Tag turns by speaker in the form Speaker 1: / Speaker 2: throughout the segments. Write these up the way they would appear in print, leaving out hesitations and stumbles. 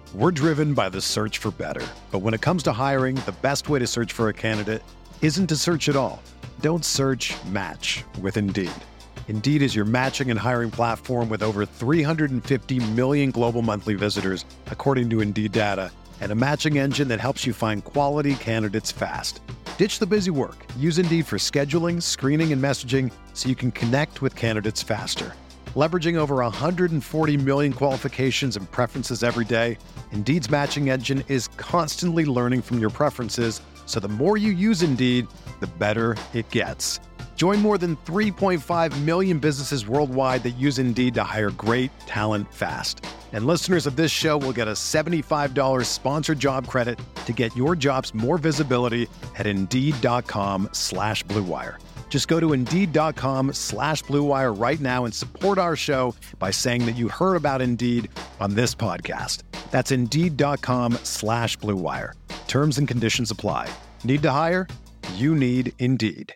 Speaker 1: We're driven by the search for better. But when it comes to hiring, the best way to search for a candidate isn't to search at all. Don't search, match with Indeed. Indeed is your matching and hiring platform with over 350 million global monthly visitors, according to Indeed data, and a matching engine that helps you find quality candidates fast. Ditch the busy work. Use Indeed for scheduling, screening, and messaging so you can connect with candidates faster. Leveraging over 140 million qualifications and preferences every day, Indeed's matching engine is constantly learning from your preferences, so the more you use Indeed, the better it gets. Join more than 3.5 million businesses worldwide that use Indeed to hire great talent fast. And listeners of this show will get a $75 sponsored job credit to get your jobs more visibility at Indeed.com/Blue Wire. Just go to Indeed.com/Blue Wire right now and support our show by saying that you heard about Indeed on this podcast. That's Indeed.com/Blue Wire. Terms and conditions apply. Need to hire? You need Indeed.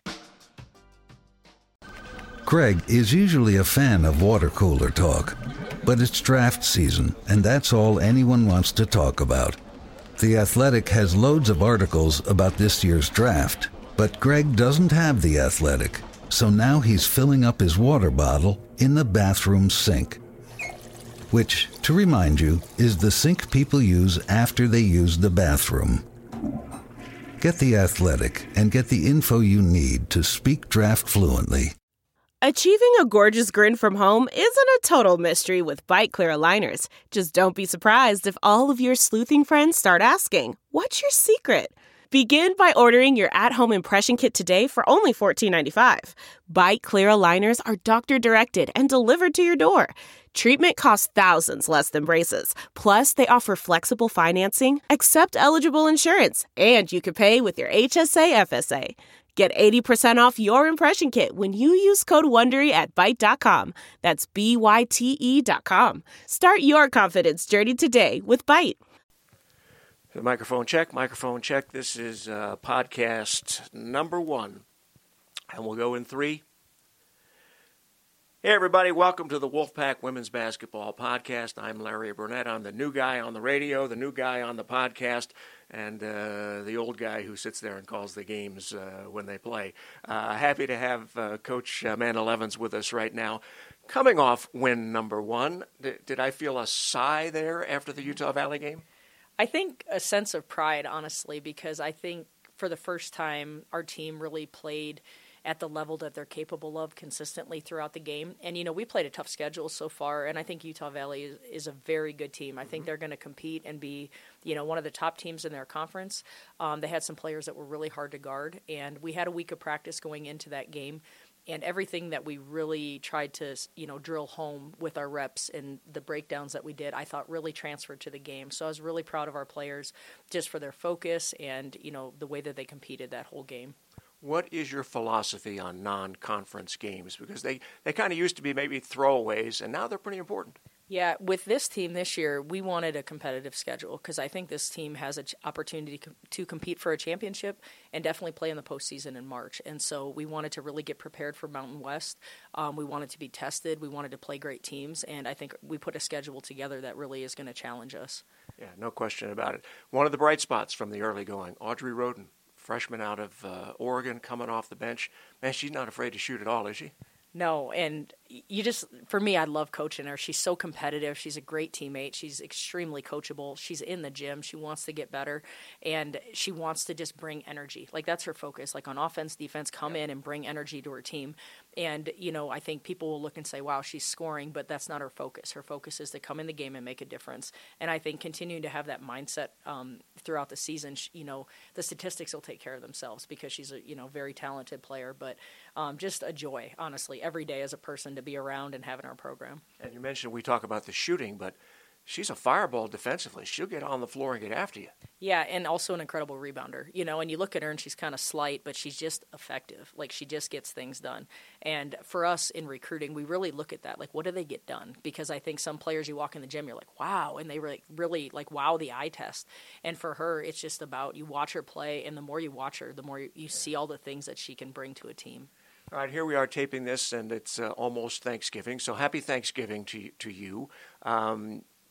Speaker 2: Greg is usually a fan of water cooler talk, but it's draft season, and that's all anyone wants to talk about. The Athletic has loads of articles about this year's draft, but Greg doesn't have The Athletic, so now he's filling up his water bottle in the bathroom sink, which, to remind you, is the sink people use after they use the bathroom. Get The Athletic and get the info you need to speak draft fluently.
Speaker 3: Achieving a gorgeous grin from home isn't a total mystery with Byte Clear aligners. Just don't be surprised if all of your sleuthing friends start asking, "What's your secret?" Begin by ordering your at-home impression kit today for only $14.95. Byte Clear aligners are doctor-directed and delivered to your door. Treatment costs thousands less than braces. Plus, they offer flexible financing, accept eligible insurance, and you can pay with your HSA FSA. Get 80% off your impression kit when you use code WONDERY at Byte.com. That's BYTE.com. Start your confidence journey today with Byte.
Speaker 4: Microphone check, microphone check. This is podcast number 1, and we'll go in 3. Hey, everybody. Welcome to the Wolfpack Women's Basketball Podcast. I'm Larry Burnett. I'm the new guy on the radio, the new guy on the podcast, and the old guy who sits there and calls the games when they play. Happy to have Coach Amanda Levens with us right now. Coming off win number 1, did I feel a sigh there after the Utah Valley game?
Speaker 5: I think a sense of pride, honestly, because I think for the first time our team really played at the level that they're capable of consistently throughout the game. And, we played a tough schedule so far, and I think Utah Valley is a very good team. I think they're going to compete and be, one of the top teams in their conference. They had some players that were really hard to guard, and we had a week of practice going into that game. And everything that we really tried to, drill home with our reps and the breakdowns that we did, I thought really transferred to the game. So I was really proud of our players just for their focus and, the way that they competed that whole game.
Speaker 4: What is your philosophy on non-conference games? Because they kind of used to be maybe throwaways, and now they're pretty important.
Speaker 5: Yeah, with this team this year, we wanted a competitive schedule because I think this team has an opportunity to compete for a championship and definitely play in the postseason in March. And so we wanted to really get prepared for Mountain West. We wanted to be tested. We wanted to play great teams. And I think we put a schedule together that really is going to challenge us.
Speaker 4: Yeah, no question about it. One of the bright spots from the early going, Audrey Roden, freshman out of Oregon, coming off the bench. Man, she's not afraid to shoot at all, is she?
Speaker 5: No, and for me, I love coaching her. She's so competitive. She's a great teammate. She's extremely coachable. She's in the gym. She wants to get better, and she wants to just bring energy. Like, that's her focus. Like, on offense, defense, come in and bring energy to her team. And, I think people will look and say, wow, she's scoring, but that's not her focus. Her focus is to come in the game and make a difference. And I think continuing to have that mindset throughout the season, the statistics will take care of themselves because she's a, very talented player. But just a joy, honestly, every day as a person to be around and have in our program.
Speaker 4: And you mentioned we talk about the shooting, but she's a fireball defensively. She'll get on the floor and get after you.
Speaker 5: Yeah, and also an incredible rebounder. And you look at her and she's kind of slight, but she's just effective. Like, she just gets things done. And for us in recruiting, we really look at that. Like, what do they get done? Because I think some players, you walk in the gym, you're like, wow, and they really wow the eye test. And for her, it's just about you watch her play, and the more you watch her, the more you see all the things that she can bring to a team.
Speaker 4: All right, here we are taping this, and it's almost Thanksgiving. So happy Thanksgiving to you.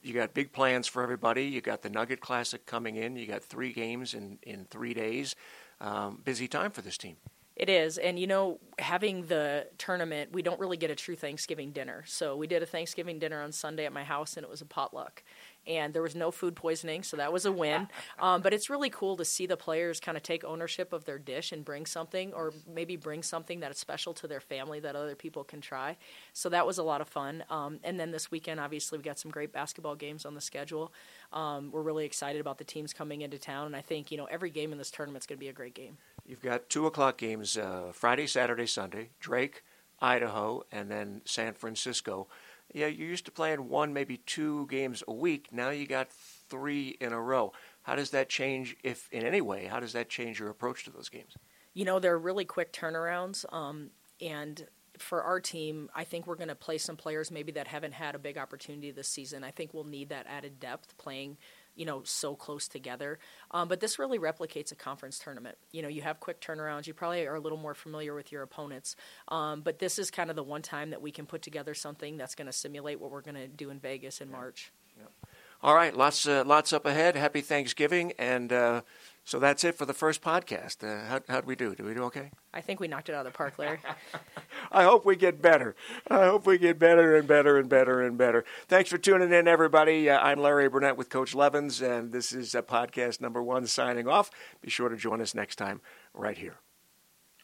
Speaker 4: got big plans for everybody. You got the Nugget Classic coming in. You got 3 games in 3 days. Busy time for this team.
Speaker 5: It is. And, having the tournament, we don't really get a true Thanksgiving dinner. So we did a Thanksgiving dinner on Sunday at my house, and it was a potluck. And there was no food poisoning, so that was a win. But it's really cool to see the players kind of take ownership of their dish and bring something, or maybe bring something that is special to their family that other people can try. So that was a lot of fun. And then this weekend, obviously, we got some great basketball games on the schedule. We're really excited about the teams coming into town. And I think, every game in this tournament is going to be a great game.
Speaker 4: You've got 2 o'clock games Friday, Saturday, Sunday, Drake, Idaho, and then San Francisco. Yeah, you're used to playing 1, maybe 2 games a week. Now you got 3 in a row. How does that change, if in any way, how does that change your approach to those games?
Speaker 5: They're really quick turnarounds. And for our team, I think we're going to play some players maybe that haven't had a big opportunity this season. I think we'll need that added depth playing so close together. But this really replicates a conference tournament. You have quick turnarounds. You probably are a little more familiar with your opponents. But this is kind of the one time that we can put together something that's going to simulate what we're going to do in Vegas in March.
Speaker 4: Yeah. All right, lots up ahead. Happy Thanksgiving. And so that's it for the first podcast. How'd we do? Did we do okay?
Speaker 5: I think we knocked it out of the park, Larry.
Speaker 4: I hope we get better. I hope we get better and better and better and better. Thanks for tuning in, everybody. I'm Larry Burnett with Coach Levens, and this is podcast number 1 signing off. Be sure to join us next time right here.